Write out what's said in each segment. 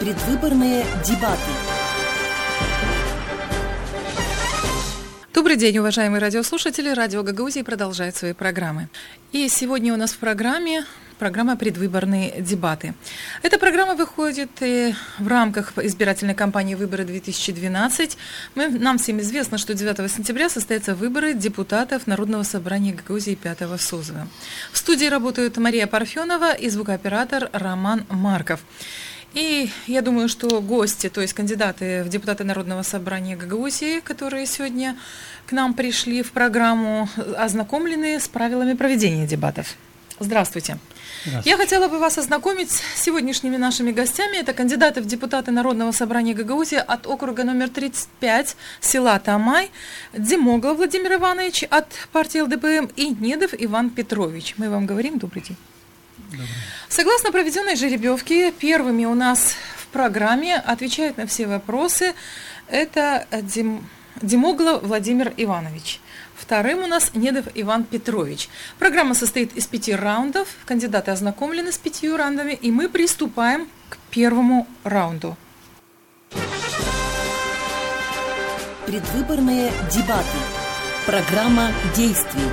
Предвыборные дебаты. Добрый день, уважаемые радиослушатели. Радио Гагаузии продолжает свои программы. И сегодня у нас в программа «Предвыборные дебаты». Эта программа выходит в рамках избирательной кампании «Выборы-2012». Нам всем известно, что 9 сентября состоятся выборы депутатов Народного собрания Гагаузии 5-го созыва. В студии работают Мария Парфенова и звукооператор Роман Марков. И я думаю, что гости, то есть кандидаты в депутаты Народного собрания Гагаузии, которые сегодня к нам пришли в программу, ознакомлены с правилами проведения дебатов. Здравствуйте. Я хотела бы вас ознакомить с сегодняшними нашими гостями. Это кандидаты в депутаты Народного собрания Гагаузии от округа номер 35 села Тамай, Дзимоглов Владимир Иванович от партии ЛДПМ и Недов Иван Петрович. Мы вам говорим добрый день. Согласно проведенной жеребьевке, первыми у нас в программе отвечает на все вопросы это Дзимоглов Владимир Иванович. Вторым у нас Недов Иван Петрович. Программа состоит из 5 раундов. Кандидаты ознакомлены с 5 раундами, и мы приступаем к первому раунду. Предвыборные дебаты. Программа действий.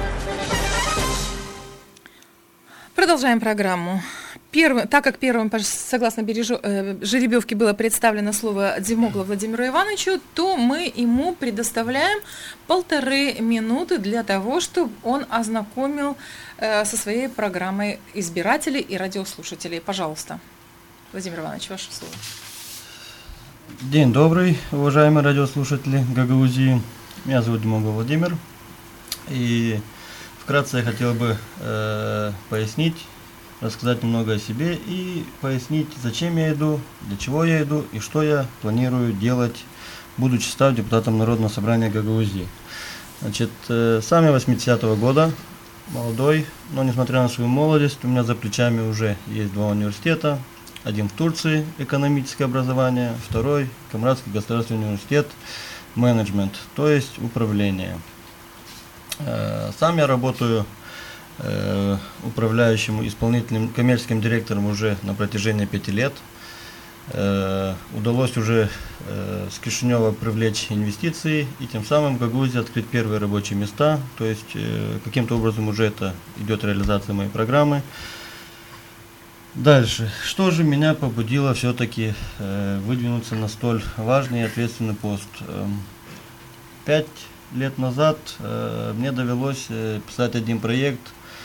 Продолжаем программу. Так как первым, согласно жеребьевке, было представлено слово Дзимоглу Владимиру Ивановичу, то мы ему предоставляем 1,5 минуты для того, чтобы он ознакомил со своей программой избирателей и радиослушателей. Пожалуйста, Владимир Иванович, ваше слово. День добрый, уважаемые радиослушатели Гагаузии. Меня зовут Дзимоглов Владимир. И вкратце я хотел бы пояснить, рассказать немного о себе и пояснить, зачем я иду, для чего я иду и что я планирую делать, будучи став депутатом Народного собрания Гагаузии. Значит, сам я 80-го года, молодой, но несмотря на свою молодость, у меня за плечами уже есть 2 университета. Один в Турции, экономическое образование, второй Камрадский государственный университет, менеджмент, то есть управление. Сам я работаю управляющим исполнительным коммерческим директором уже на протяжении 5 лет. Удалось уже с Кишинева привлечь инвестиции и тем самым в Гагаузии открыть первые рабочие места. То есть каким-то образом уже это идет реализация моей программы. Дальше. Что же меня побудило все-таки выдвинуться на столь важный и ответственный пост? 5 лет назад мне довелось писать один проект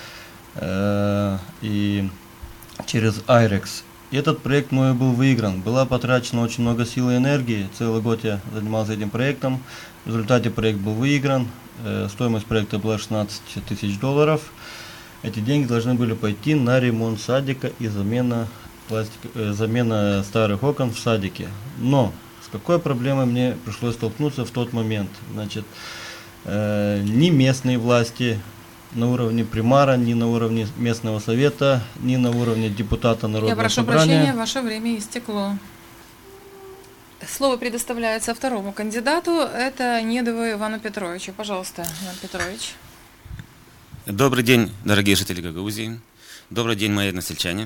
и через IREX. И этот проект мой был выигран. Была потрачена очень много сил и энергии. Целый год я занимался этим проектом. В результате проект был выигран. Стоимость проекта была $16 тысяч. Эти деньги должны были пойти на ремонт садика и замена старых окон в садике. Но с какой проблемой мне пришлось столкнуться в тот момент? Значит, ни местные власти на уровне примара, ни на уровне местного совета, ни на уровне депутата Народного собрания. Я прошу прощения, ваше время истекло. Слово предоставляется второму кандидату, это Недову Ивану Петровичу. Пожалуйста, Иван Петрович. Добрый день, дорогие жители Гагаузии. Добрый день, мои односельчане.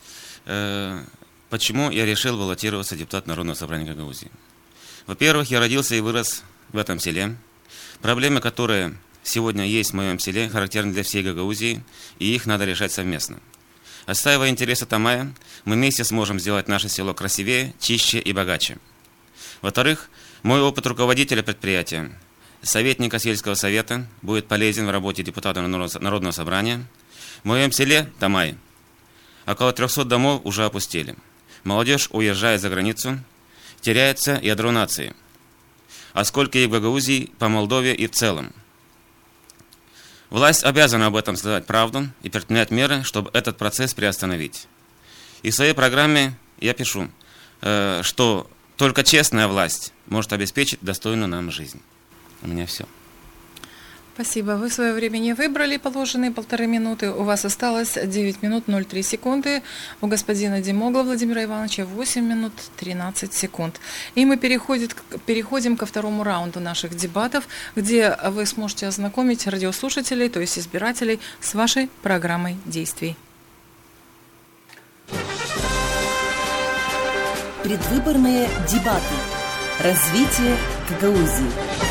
Почему я решил баллотироваться в депутат Народного собрания Гагаузии? Во-первых, я родился и вырос в этом селе. Проблемы, которые сегодня есть в моем селе, характерны для всей Гагаузии, и их надо решать совместно. Отстаивая интересы Тамая, мы вместе сможем сделать наше село красивее, чище и богаче. Во-вторых, мой опыт руководителя предприятия, советника сельского совета, будет полезен в работе депутата Народного собрания. В моем селе Тамай около 300 домов уже опустели. Молодежь уезжает за границу, теряется ядро нации. А сколько и в Гагаузии, по Молдове и в целом. Власть обязана об этом сказать правду и предпринять меры, чтобы этот процесс приостановить. И в своей программе я пишу, что только честная власть может обеспечить достойную нам жизнь. У меня все. Спасибо. Вы свое время не выбрали, положенные 1,5 минуты. У вас осталось 9 минут 03 секунды. У господина Дзимоглова Владимира Ивановича 8 минут 13 секунд. И мы переходим ко второму раунду наших дебатов, где вы сможете ознакомить радиослушателей, то есть избирателей, с вашей программой действий. Предвыборные дебаты. Развитие Гагаузии.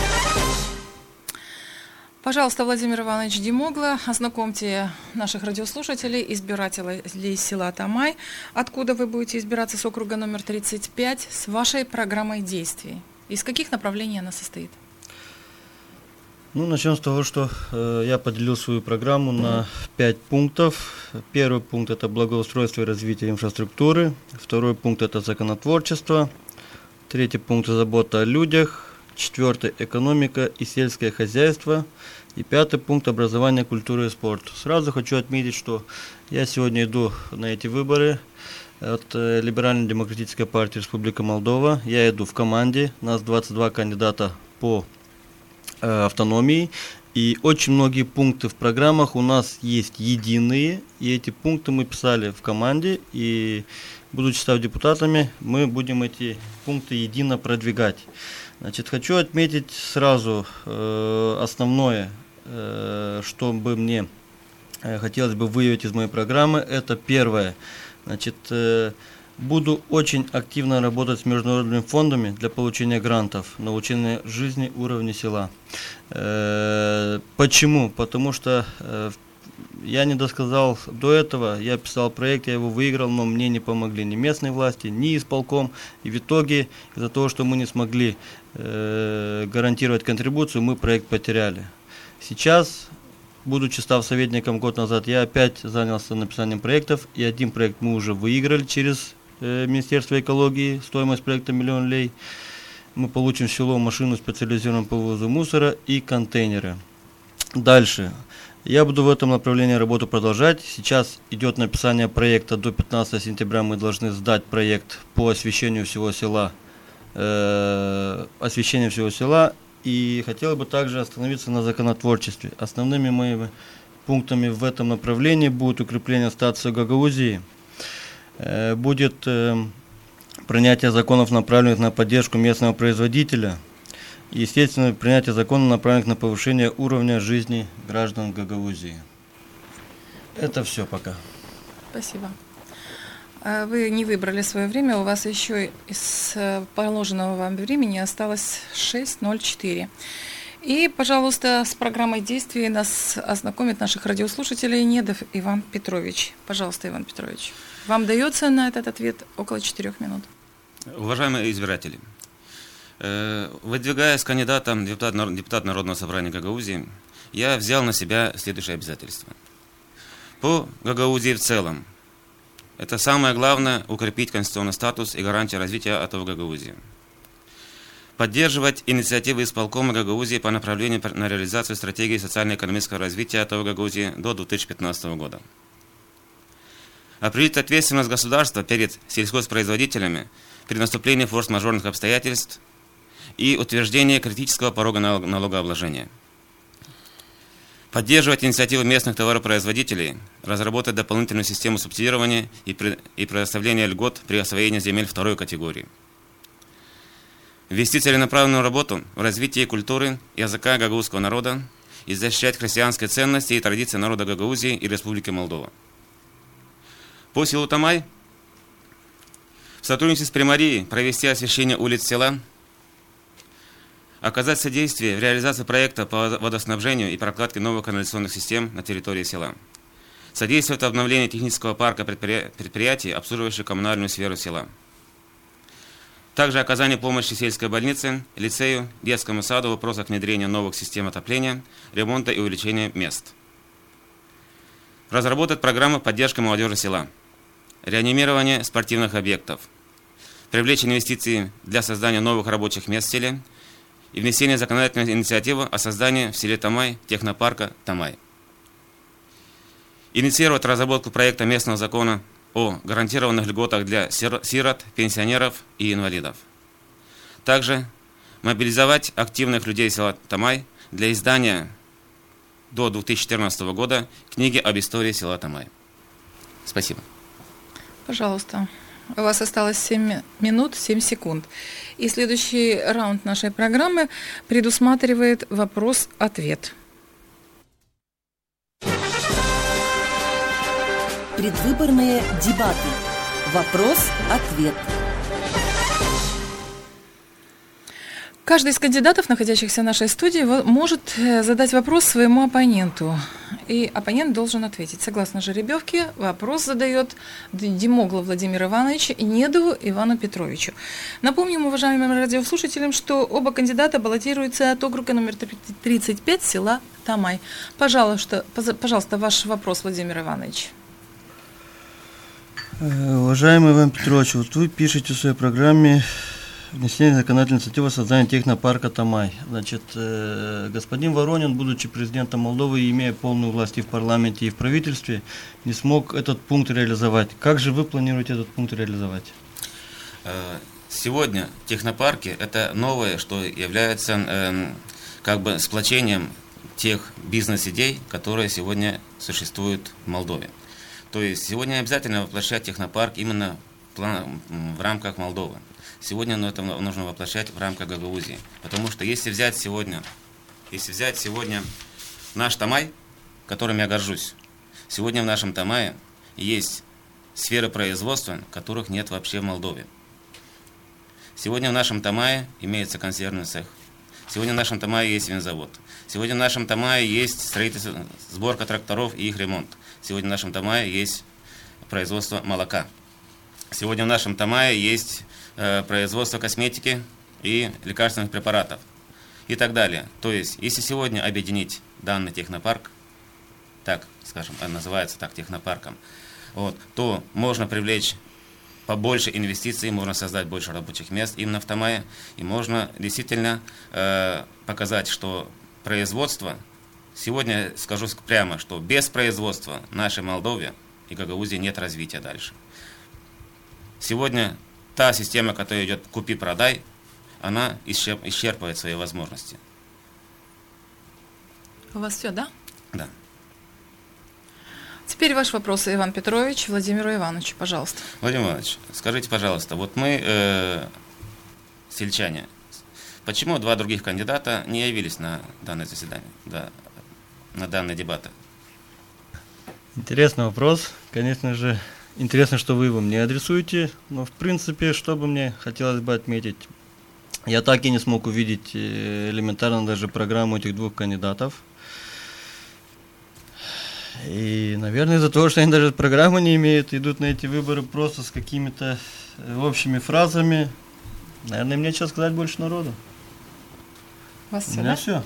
Пожалуйста, Владимир Иванович Демогла, ознакомьте наших радиослушателей, избирателей села Тамай, откуда вы будете избираться с округа номер 35, с вашей программой действий. Из каких направлений она состоит? Начнем с того, что я поделил свою программу на 5 пунктов. Первый пункт – это благоустройство и развитие инфраструктуры. Второй пункт – это законотворчество. Третий пункт – забота о людях. Четвертый – экономика и сельское хозяйство. И пятый пункт – образование, культура и спорт. Сразу хочу отметить, что я сегодня иду на эти выборы от Либерально-демократической партии Республика Молдова. Я иду в команде, нас 22 кандидата по автономии. И очень многие пункты в программах у нас есть единые. И эти пункты мы писали в команде. И, будучи став депутатами, мы будем эти пункты едино продвигать. Значит, хочу отметить сразу основное, что бы мне хотелось бы выявить из моей программы. Это первое. Значит, буду очень активно работать с международными фондами для получения грантов на улучшение жизни уровня села. Почему? Потому что я не досказал до этого, я писал проект, я его выиграл, но мне не помогли ни местные власти, ни исполком. И в итоге, из-за того, что мы не смогли гарантировать контрибуцию, мы проект потеряли. Сейчас, будучи став советником год назад, я опять занялся написанием проектов. И один проект мы уже выиграли через Министерство экологии, стоимость проекта 1 000 000 лей. Мы получим в село машину специализированную по вывозу мусора и контейнеры. Дальше. Я буду в этом направлении работу продолжать. Сейчас идет написание проекта. До 15 сентября мы должны сдать проект по освещению всего села. И хотел бы также остановиться на законотворчестве. Основными моими пунктами в этом направлении будет укрепление статуса Гагаузии. Будет принятие законов, направленных на поддержку местного производителя. И, естественно, принятие законов, направленных на повышение уровня жизни граждан Гагаузии. Это все пока. Спасибо. Вы не выбрали свое время, у вас еще из положенного вам времени осталось 6:04. И, пожалуйста, с программой действий нас ознакомит наших радиослушателей Недов Иван Петрович. Пожалуйста, Иван Петрович, вам дается на этот ответ около 4 минут. Уважаемые избиратели, выдвигаясь кандидатом депутат Народного собрания Гагаузии, я взял на себя следующие обязательства. По Гагаузии в целом, это самое главное – укрепить конституционный статус и гарантию развития АТО Гагаузии. Поддерживать инициативы исполкома Гагаузии по направлению на реализацию стратегии социально-экономического развития АТО Гагаузии до 2015 года. Определить ответственность государства перед сельхозпроизводителями при наступлении форс-мажорных обстоятельств и утверждение критического порога налогообложения. Поддерживать инициативы местных товаропроизводителей, разработать дополнительную систему субсидирования и предоставления льгот при освоении земель второй категории. Вести целенаправленную работу в развитии культуры языка гагаузского народа и защищать христианские ценности и традиции народа Гагаузии и Республики Молдова. По селу Тамай в сотрудничестве с Примарией провести освещение улиц села, оказать содействие в реализации проекта по водоснабжению и прокладке новых канализационных систем на территории села. Содействовать обновлению технического парка предприятий, обслуживающих коммунальную сферу села. Также оказание помощи сельской больнице, лицею, детскому саду в вопросах внедрения новых систем отопления, ремонта и увеличения мест. Разработать программу поддержки молодежи села. Реанимирование спортивных объектов. Привлечь инвестиции для создания новых рабочих мест в селе и внесение законодательной инициативы о создании в селе Тамай технопарка Тамай. Инициировать разработку проекта местного закона о гарантированных льготах для сирот, пенсионеров и инвалидов. Также мобилизовать активных людей села Тамай для издания до 2014 года книги об истории села Тамай. Спасибо. Пожалуйста. У вас осталось 7 минут 7 секунд. И следующий раунд нашей программы предусматривает вопрос-ответ. Предвыборные дебаты. Вопрос-ответ. Каждый из кандидатов, находящихся в нашей студии, может задать вопрос своему оппоненту. И оппонент должен ответить. Согласно жеребьевке, вопрос задает Димогло Владимир Иванович и Недову Ивану Петровичу. Напомним уважаемым радиослушателям, что оба кандидата баллотируются от округа номер 35 села Тамай. Пожалуйста, ваш вопрос, Владимир Иванович. Уважаемый Иван Петрович, вот вы пишете в своей программе внесение законодательной инициативы о создании технопарка Тамай. Значит, господин Воронин, будучи президентом Молдовы и имея полную власть и в парламенте, и в правительстве, не смог этот пункт реализовать. Как же вы планируете этот пункт реализовать? Сегодня технопарки – это новое, что является как бы сплочением тех бизнес-идей, которые сегодня существуют в Молдове. То есть сегодня не обязательно воплощать технопарк именно в рамках Молдовы. Сегодня это нужно воплощать в рамках Гагаузии. Потому что если взять сегодня наш Тамай, которым я горжусь, сегодня в нашем Тамае есть сферы производства, которых нет вообще в Молдове. Сегодня в нашем Тамае имеется консервный цех. Сегодня в нашем Тамае есть винзавод. Сегодня в нашем Тамае есть строительство, сборка тракторов и их ремонт. Сегодня в нашем Тамае есть производство молока. Сегодня в нашем Тамае есть производство косметики и лекарственных препаратов и так далее. То есть, если сегодня объединить данный технопарк, так, скажем, называется так технопарком, то можно привлечь побольше инвестиций, можно создать больше рабочих мест именно в Тамае, и можно действительно показать, что производство, сегодня скажу прямо, что без производства нашей Молдове и Гагаузии нет развития дальше. Сегодня та система, которая идет «купи-продай», она исчерпывает свои возможности. У вас все, да? Да. Теперь ваш вопрос, Иван Петрович, Владимиру Ивановичу, пожалуйста. Владимир Иванович, скажите, пожалуйста, вот мы, сельчане, почему два других кандидата не явились на данное заседание, на данные дебаты? Интересный вопрос. Конечно же, интересно, что вы его мне адресуете, но в принципе, что бы мне хотелось бы отметить, я так и не смог увидеть элементарно даже программу этих двух кандидатов. И, наверное, из-за того, что они даже программы не имеют, идут на эти выборы просто с какими-то общими фразами. Наверное, мне сейчас сказать больше народу. У вас все, У меня да? все.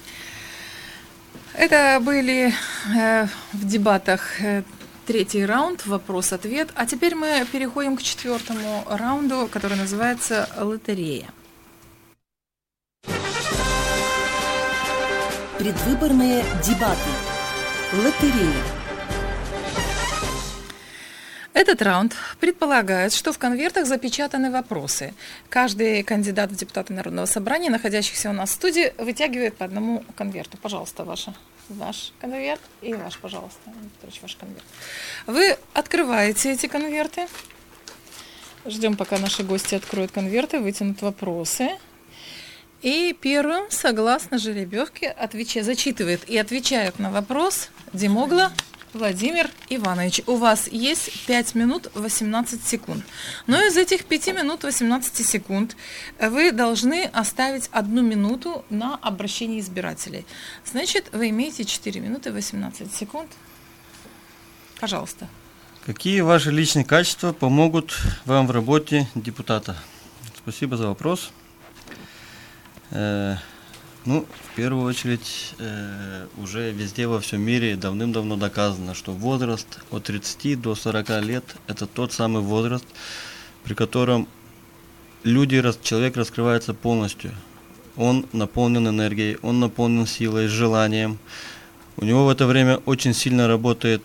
Это были в дебатах третий раунд, вопрос-ответ. А теперь мы переходим к четвертому раунду, который называется «Лотерея». Предвыборные дебаты. Лотерея. Этот раунд предполагает, что в конвертах запечатаны вопросы. Каждый кандидат в депутаты Народного собрания, находящихся у нас в студии, вытягивает по одному конверту. Пожалуйста, ваш конверт и ваш, пожалуйста, ваш конверт. Вы открываете эти конверты. Ждем, пока наши гости откроют конверты, вытянут вопросы. И первым, согласно жеребьевке, зачитывает и отвечает на вопрос Димогло Владимир Иванович. У вас есть 5 минут 18 секунд. Но из этих 5 минут 18 секунд вы должны оставить 1 минуту на обращение избирателей. Значит, вы имеете 4 минуты 18 секунд. Пожалуйста. Какие ваши личные качества помогут вам в работе депутата? Спасибо за вопрос. В первую очередь, уже везде во всем мире давным-давно доказано, что возраст от 30 до 40 лет – это тот самый возраст, при котором человек раскрывается полностью. Он наполнен энергией, он наполнен силой, желанием. У него в это время очень сильно работает,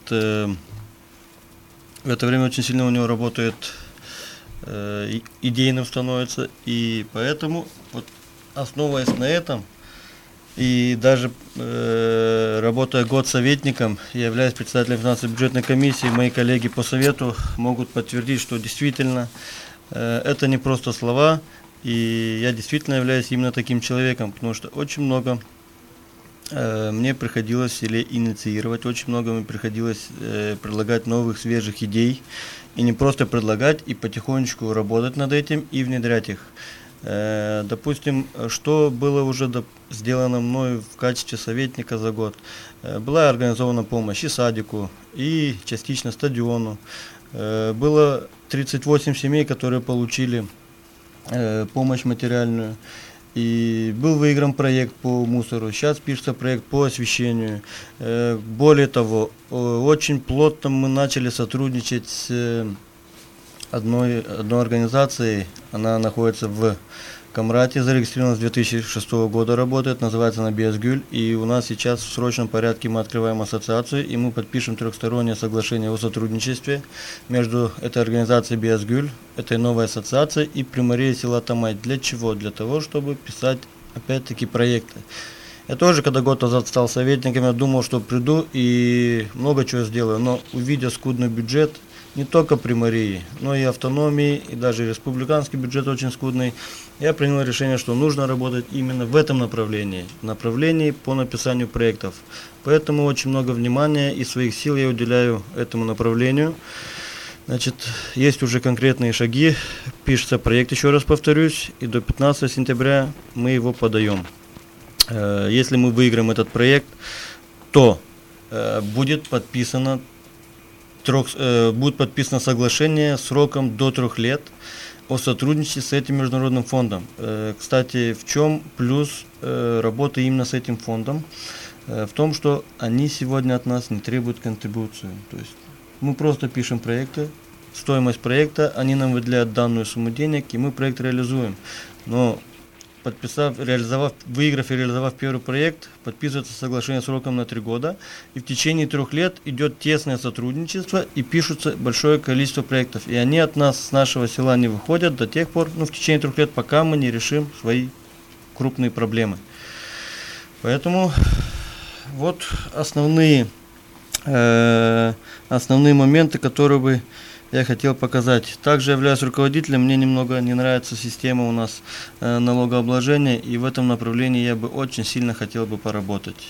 идейным становится, и поэтому, основываясь на этом, и даже работая год советником, я являюсь председателем финансово-бюджетной комиссии, мои коллеги по совету могут подтвердить, что действительно это не просто слова, и я действительно являюсь именно таким человеком, потому что очень много мне приходилось инициировать, очень много мне приходилось предлагать новых, свежих идей, и не просто предлагать, и потихонечку работать над этим, и внедрять их. Допустим, что было уже сделано мной в качестве советника за год. Была организована помощь и садику, и частично стадиону. Было 38 семей, которые получили помощь материальную. И был выигран проект по мусору, сейчас пишется проект по освещению. Более того, очень плотно мы начали сотрудничать с одной организацией, она находится в Камрате, зарегистрирована с 2006 года, работает, называется она Биасгюль, и у нас сейчас в срочном порядке мы открываем ассоциацию, и мы подпишем трехстороннее соглашение о сотрудничестве между этой организацией Биасгюль, этой новой ассоциацией и примарией села Тамай. Для чего? Для того, чтобы писать опять-таки проекты. Я тоже, когда год назад стал советником, я думал, что приду и много чего сделаю, но увидя скудный бюджет, не только примарии, но и автономии, и даже республиканский бюджет очень скудный, я принял решение, что нужно работать именно в этом направлении по написанию проектов. Поэтому очень много внимания и своих сил я уделяю этому направлению. Значит, есть уже конкретные шаги, пишется проект, еще раз повторюсь, и до 15 сентября мы его подаем. Если мы выиграем этот проект, то будет подписано соглашение сроком до 3 лет о сотрудничестве с этим международным фондом. Кстати, в чем плюс работы именно с этим фондом? В том, что они сегодня от нас не требуют контрибуцию. То есть мы просто пишем проекты, стоимость проекта, они нам выделяют данную сумму денег, и мы проект реализуем. Но выиграв и реализовав первый проект, подписывается соглашение сроком на 3 года, и в течение 3 лет идет тесное сотрудничество, и пишутся большое количество проектов. И они от нас, с нашего села, не выходят до тех пор, в течение 3 лет, пока мы не решим свои крупные проблемы. Поэтому вот основные моменты, которые бы я хотел показать. Также являюсь руководителем, мне немного не нравится система у нас налогообложения, и в этом направлении я бы очень сильно хотел бы поработать.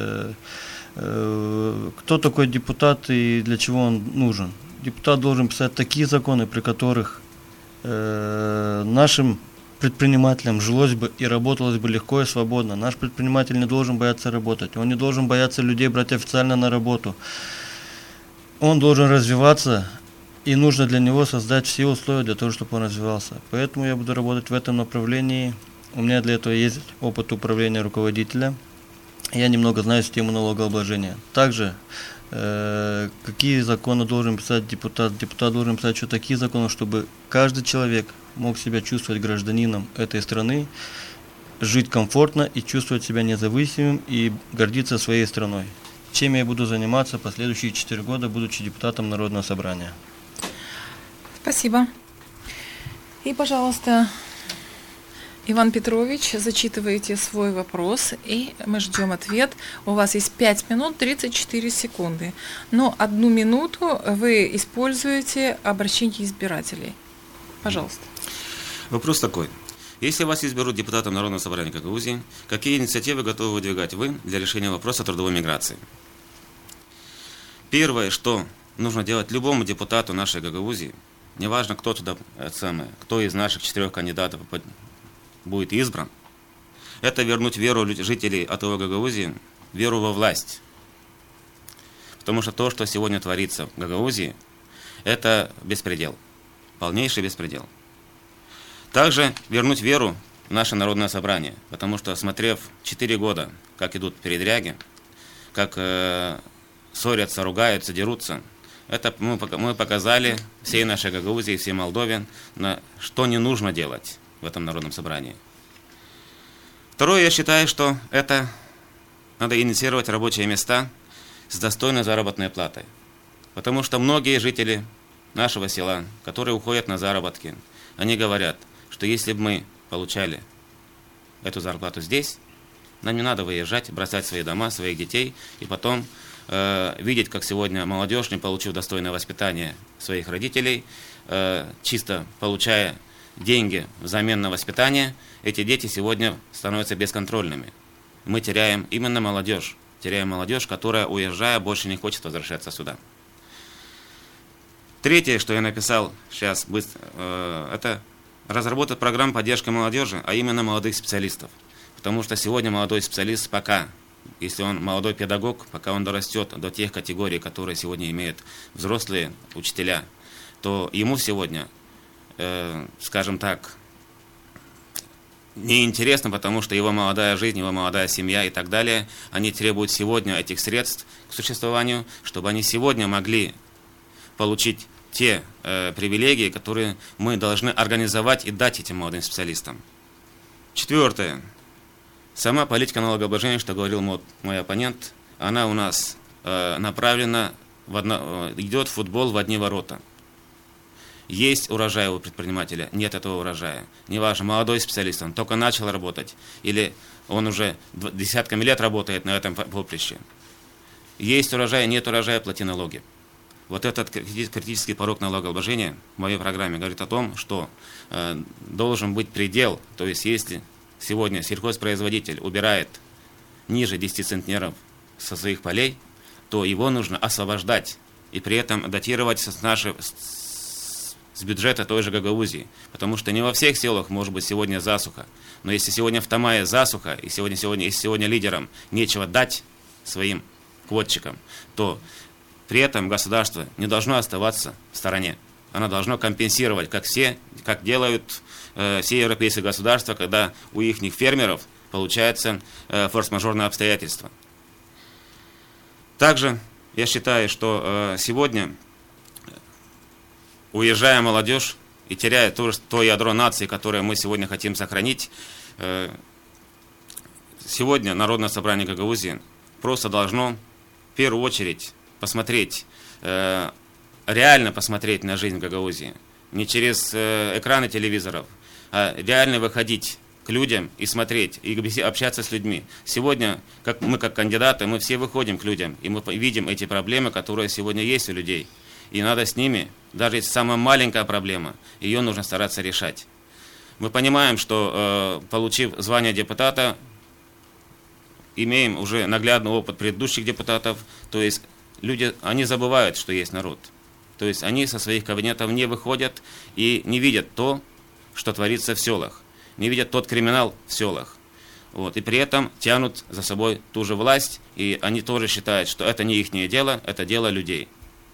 Кто такой депутат и для чего он нужен? Депутат должен писать такие законы, при которых нашим предпринимателям жилось бы и работалось бы легко и свободно. Наш предприниматель не должен бояться работать, он не должен бояться людей брать официально на работу. Он должен развиваться, и нужно для него создать все условия для того, чтобы он развивался. Поэтому я буду работать в этом направлении. У меня для этого есть опыт управления руководителя. Я немного знаю систему налогообложения. Также, какие законы должен писать депутат? Депутат должен писать еще такие законы, чтобы каждый человек мог себя чувствовать гражданином этой страны, жить комфортно и чувствовать себя независимым и гордиться своей страной. Чем я буду заниматься последующие 4 года, будучи депутатом Народного собрания. Спасибо. И, пожалуйста, Иван Петрович, зачитывайте свой вопрос, и мы ждем ответ. У вас есть 5 минут 34 секунды, но 1 минуту вы используете обращение избирателей. Пожалуйста. Вопрос такой. Если вас изберут депутатом Народного собрания Гагаузии, какие инициативы готовы выдвигать вы для решения вопроса трудовой миграции? Первое, что нужно делать любому депутату нашей Гагаузии, неважно, кто из наших 4 кандидатов будет избран, это вернуть веру жителей АТО Гагаузии, веру во власть. Потому что то, что сегодня творится в Гагаузии, это беспредел, полнейший беспредел. Также вернуть веру в наше народное собрание, потому что, смотрев 4 года, как идут передряги, как ссорятся, ругаются, дерутся, это мы показали всей нашей Гагаузии, всей Молдове, что не нужно делать в этом народном собрании. Второе, я считаю, что это надо инициировать рабочие места с достойной заработной платой. Потому что многие жители нашего села, которые уходят на заработки, они говорят, что если бы мы получали эту зарплату здесь, нам не надо выезжать, бросать свои дома, своих детей, и потом видеть, как сегодня молодежь, не получив достойное воспитание своих родителей, чисто получая деньги взамен на воспитание, эти дети сегодня становятся бесконтрольными. Мы теряем именно молодежь, которая, уезжая, больше не хочет возвращаться сюда. Третье, что я написал сейчас быстро, это разработать программу поддержки молодежи, а именно молодых специалистов. Потому что сегодня молодой специалист пока, если он молодой педагог, пока он дорастет до тех категорий, которые сегодня имеют взрослые учителя, то ему сегодня, скажем так, неинтересно, потому что его молодая жизнь, его молодая семья и так далее, они требуют сегодня этих средств к существованию, чтобы они сегодня могли получить те привилегии, которые мы должны организовать и дать этим молодым специалистам. Четвертое. Сама политика налогообложения, что говорил мой оппонент, она у нас направлена, идет футбол в одни ворота. Есть урожай у предпринимателя, нет этого урожая. Неважно, молодой специалист, он только начал работать, или он уже десятками лет работает на этом поприще. Есть урожай, нет урожая, плати налоги. Вот этот критический порог налогообложения в моей программе говорит о том, что должен быть предел, то есть если сегодня сельхозпроизводитель убирает ниже 10 центнеров со своих полей, то его нужно освобождать и при этом датировать с бюджета той же Гагаузии. Потому что не во всех селах может быть сегодня засуха. Но если сегодня в Тамае засуха, и если сегодня лидерам нечего дать своим квотчикам, то при этом государство не должно оставаться в стороне. Оно должно компенсировать, как делают все европейские государства, когда у их фермеров получается форс-мажорные обстоятельства. Также я считаю, что сегодня, уезжая молодежь и теряя то ядро нации, которое мы сегодня хотим сохранить, сегодня Народное собрание Гагаузии просто должно в первую очередь посмотреть, реально посмотреть на жизнь в Гагаузии. Не через экраны телевизоров, а реально выходить к людям и смотреть, и общаться с людьми. Сегодня, мы как кандидаты, мы все выходим к людям, и мы видим эти проблемы, которые сегодня есть у людей. И надо с ними, даже если самая маленькая проблема, ее нужно стараться решать. Мы понимаем, что, получив звание депутата, имеем уже наглядный опыт предыдущих депутатов, то есть люди, они забывают, что есть народ. То есть они со своих кабинетов не выходят и не видят то, что творится в селах, не видят тот криминал в селах. Вот, и при этом тянут за собой ту же власть, и они тоже считают, что это не их дело, это дело людей.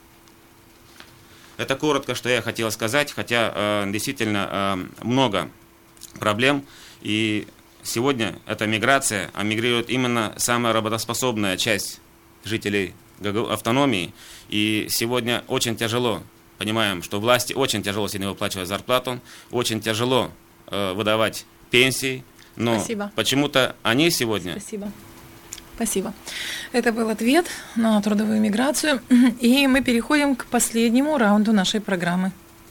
Это коротко, что я хотел сказать, хотя действительно много проблем, и сегодня эта миграция, а мигрирует именно самая работоспособная часть жителей автономии, и сегодня очень тяжело, понимаем, что власти очень тяжело сегодня выплачивать зарплату, очень тяжело выдавать пенсии, но Спасибо. Почему-то они сегодня... Спасибо. Это был ответ на трудовую миграцию, и мы переходим к последнему раунду нашей программы.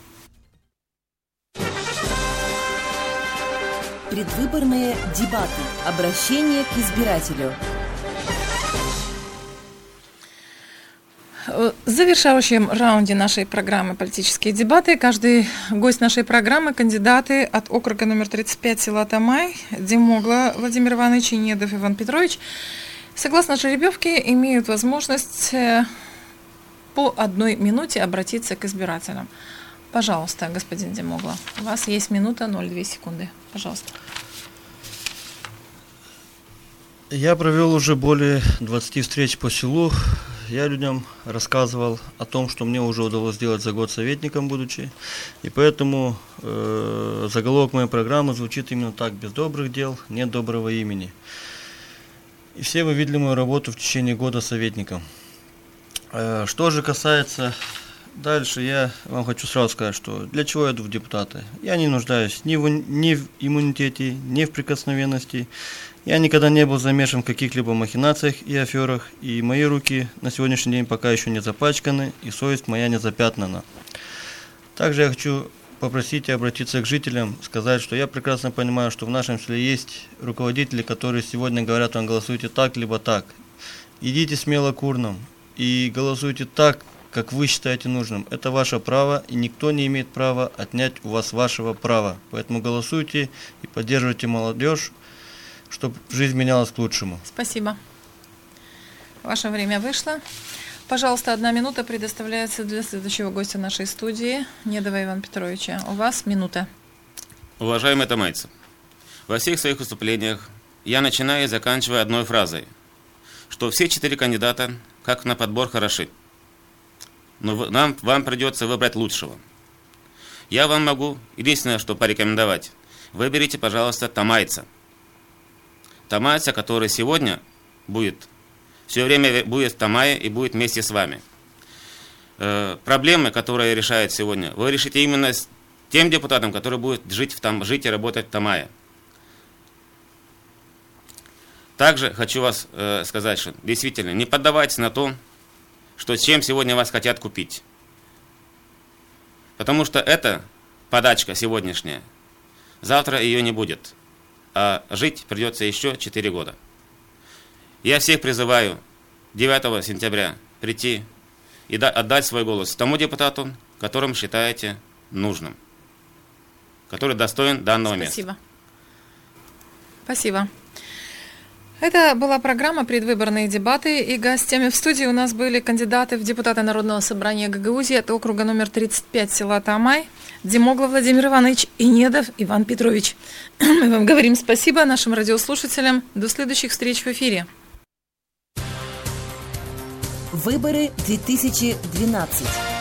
Предвыборные дебаты. Обращение к избирателю. В завершающем раунде нашей программы «Политические дебаты» каждый гость нашей программы, кандидаты от округа номер 35 села Тамай, Демогла Владимир Иванович и Недов Иван Петрович, согласно жеребьевке, имеют возможность по 1 минуте обратиться к избирателям. Пожалуйста, господин Демогла, у вас есть минута 0,2 секунды. Пожалуйста. Я провел уже более 20 встреч по селу. Я людям рассказывал о том, что мне уже удалось сделать за год советником будучи. И поэтому заголовок моей программы звучит именно так: без добрых дел нет доброго имени. И все вы видели мою работу в течение года советником. Что же касается дальше, я вам хочу сразу сказать, что для чего я иду в депутаты. Я не нуждаюсь ни в иммунитете, ни в прикосновенности. Я никогда не был замешан в каких-либо махинациях и аферах, и мои руки на сегодняшний день пока еще не запачканы, и совесть моя не запятнана. Также я хочу попросить и обратиться к жителям, сказать, что я прекрасно понимаю, что в нашем селе есть руководители, которые сегодня говорят вам: голосуйте так, либо так. Идите смело к урнам и голосуйте так, как вы считаете нужным. Это ваше право, и никто не имеет права отнять у вас вашего права. Поэтому голосуйте и поддерживайте молодежь, чтобы жизнь менялась к лучшему. Спасибо. Ваше время вышло. Пожалуйста, 1 минута предоставляется для следующего гостя нашей студии, Недова Ивана Петровича. У вас минута. Уважаемые тамайцы, во всех своих выступлениях я начинаю и заканчиваю одной фразой, что все 4 кандидата, как на подбор, хороши. Но вам придется выбрать лучшего. Я вам могу единственное, что порекомендовать. Выберите, пожалуйста, тамайца. Тамайца, который сегодня будет, все время будет в Тамае и будет вместе с вами. Проблемы, которые решают сегодня, вы решите именно с тем депутатом, который будет жить и работать в Тамае. Также хочу вас сказать, что действительно не поддавайтесь на то, что чем сегодня вас хотят купить. Потому что это подачка сегодняшняя. Завтра ее не будет. А жить придется еще 4 года. Я всех призываю 9 сентября прийти и отдать свой голос тому депутату, которым считаете нужным, который достоин данного места. Спасибо. Это была программа «Предвыборные дебаты», и гостями в студии у нас были кандидаты в депутаты Народного собрания Гагаузии от округа номер 35 села Тамай, Демоглов Владимир Иванович и Недов Иван Петрович. Мы вам говорим спасибо, нашим радиослушателям. До следующих встреч в эфире. Выборы 2012.